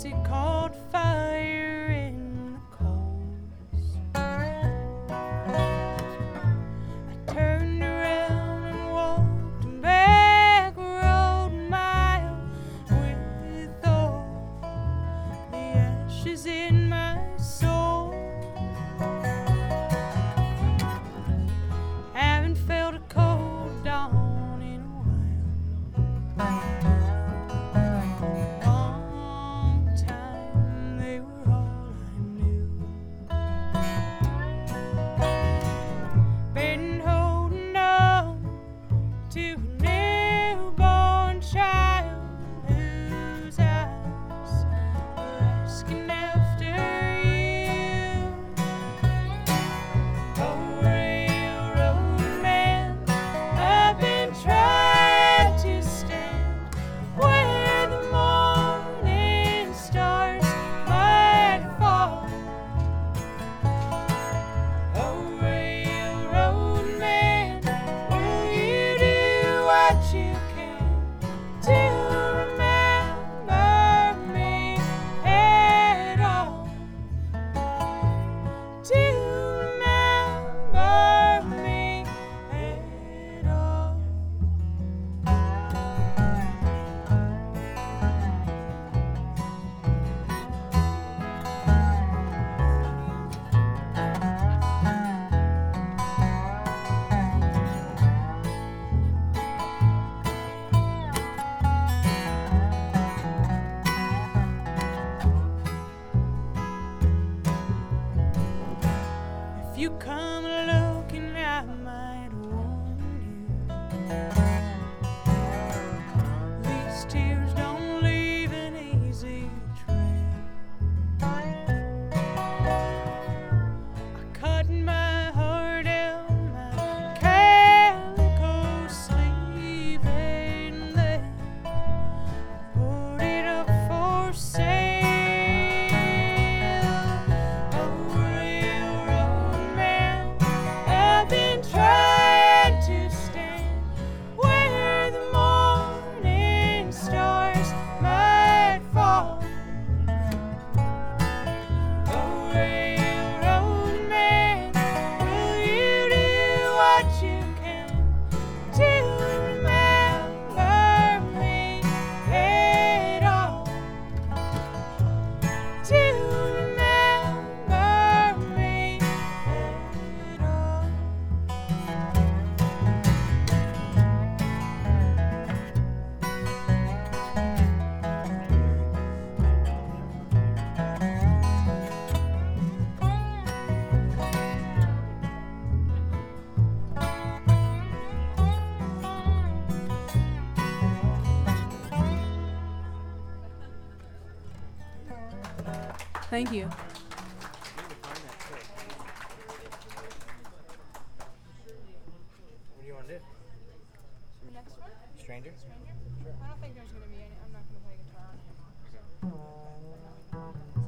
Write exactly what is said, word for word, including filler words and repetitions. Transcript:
it caught fire in the coals. I turned around and walked a back road mile with all the ashes in my soul. Haven't felt a cold dawn in a while. Long time, they were all I knew. Been holding on to a newborn child whose eyes were asking after you. Oh, railroad man, I've been trying to stand where the morning stars might fall. Oh, railroad man, will you do what you can to remember me at all? To remember me at all. If you come looking, I might warn you. These tears don't leave an easy trail. I cut my heart down my calico sleeve and then put it up for sale. Oh, railroad man, I've been trying to stand where the morning stars might fall. Oh, railroad man, will you do what you can to remember me at all? To remember me at all. Thank you. What do you want to do? The next one? Stranger? Stranger? Sure. I don't think there's gonna be any. I'm not gonna play guitar on it. Okay.